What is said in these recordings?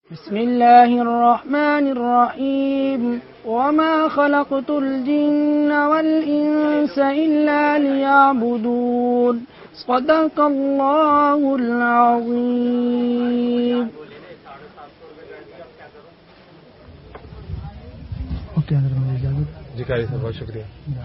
بسم اللہ الرحمن الرحیم وما خلقت الجن والانس الا لیعبدون صدق اللہ العظیم. جی قاری صاحب بہت شکریہ.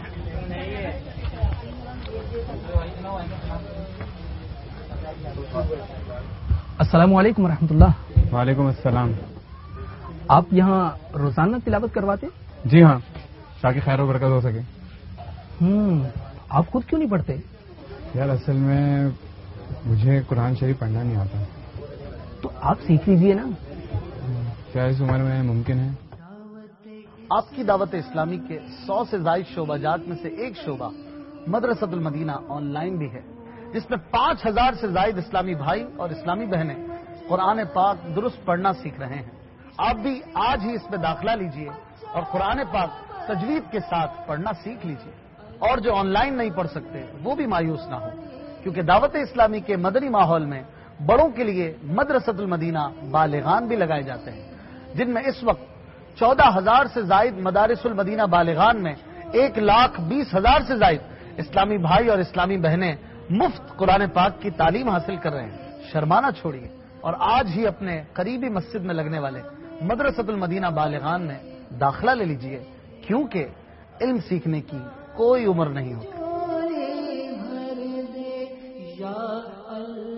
السلام علیکم ورحمۃ اللہ. وعلیکم السلام. آپ یہاں روزانہ تلاوت کرواتے؟ جی ہاں، تاکہ خیر و برکت ہو سکے. آپ خود کیوں نہیں پڑھتے؟ یار اصل میں مجھے قرآن شریف پڑھنا نہیں آتا. تو آپ سیکھ لیجئے نا. کیا اس عمر میں ممکن ہے؟ آپ کی دعوت اسلامی کے 100 سے زائد شعبہ جات میں سے ایک شعبہ مدرسۃ المدینہ آن لائن بھی ہے، جس میں 5000 سے زائد اسلامی بھائی اور اسلامی بہنیں قرآن پاک درست پڑھنا سیکھ رہے ہیں. آپ بھی آج ہی اس میں داخلہ لیجئے اور قرآن پاک تجوید کے ساتھ پڑھنا سیکھ لیجئے. اور جو آن لائن نہیں پڑھ سکتے وہ بھی مایوس نہ ہو، کیونکہ دعوت اسلامی کے مدنی ماحول میں بڑوں کے لیے مدرسۃ المدینہ بالغان بھی لگائے جاتے ہیں، جن میں اس وقت 14,000 سے زائد مدارس المدینہ بالغان میں 1,20,000 سے زائد اسلامی بھائی اور اسلامی بہنیں مفت قرآن پاک کی تعلیم حاصل کر رہے ہیں. شرمانا چھوڑیے اور آج ہی اپنے قریبی مسجد میں لگنے والے مدرسۃ المدینہ بالغان میں داخلہ لے لیجئے، کیونکہ علم سیکھنے کی کوئی عمر نہیں ہوتی.